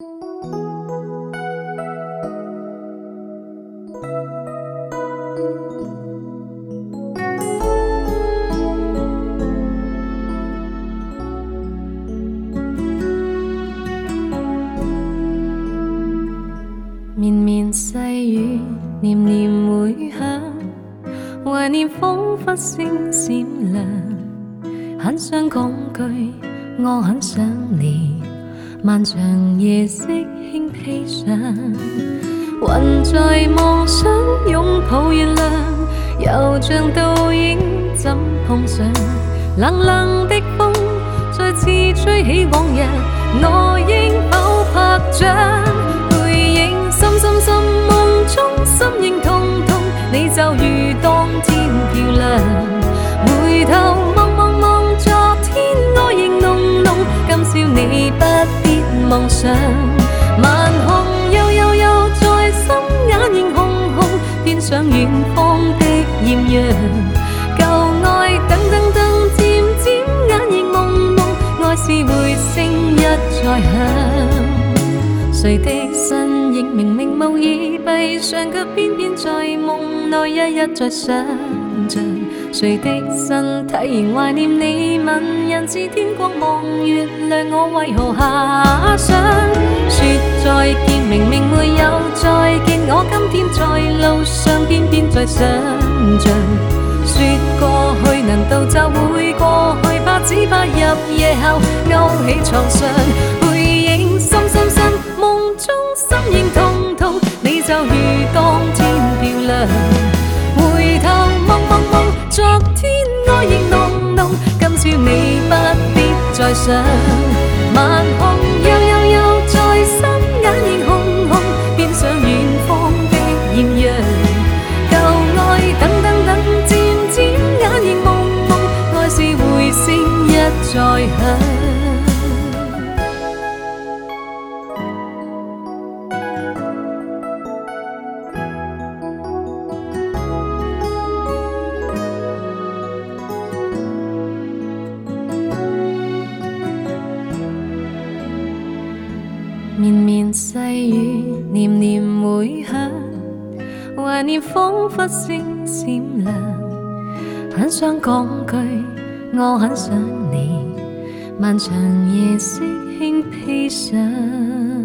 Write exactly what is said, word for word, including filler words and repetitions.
绵绵细雨，念念回响，怀念仿佛星闪亮。很想讲句，我很想你。漫长夜色轻披上，云在妄想拥抱月亮，又像倒影怎碰上？冷冷的风再次吹起往日，我應否拍掌？背影深深深，夢中心認痛痛，你就如當天漂亮。回頭望望望，昨天愛仍濃濃，今宵你不必妄想。晚空悠悠悠，在心眼仍紅紅，變上遠方的豔陽。舊愛等等等，漸漸眼仍朦朧，愛是回聲一再響。誰的身影明明無意閉上，卻偏偏在夢內一一再想像。誰的身體仍懷念你，問人是天光望月亮，我為何遐想？說再見明明沒有再見，我今天在路上偏偏在想像。說過去難道就會過去，怕只怕入夜後勾起創傷。背影深深深，夢中心仍痛痛，你就如當天漂亮。回頭望望望，昨天愛仍濃濃，今宵你不必再想。晚空悠悠悠，在心眼仍紅紅，變上遠方的豔陽。舊愛等等等，漸漸眼仍朦朧，愛是回聲一再響。绵绵細雨，念念回響，懷念彷彿星閃亮。很想講句，我很想你，漫長夜色輕披上。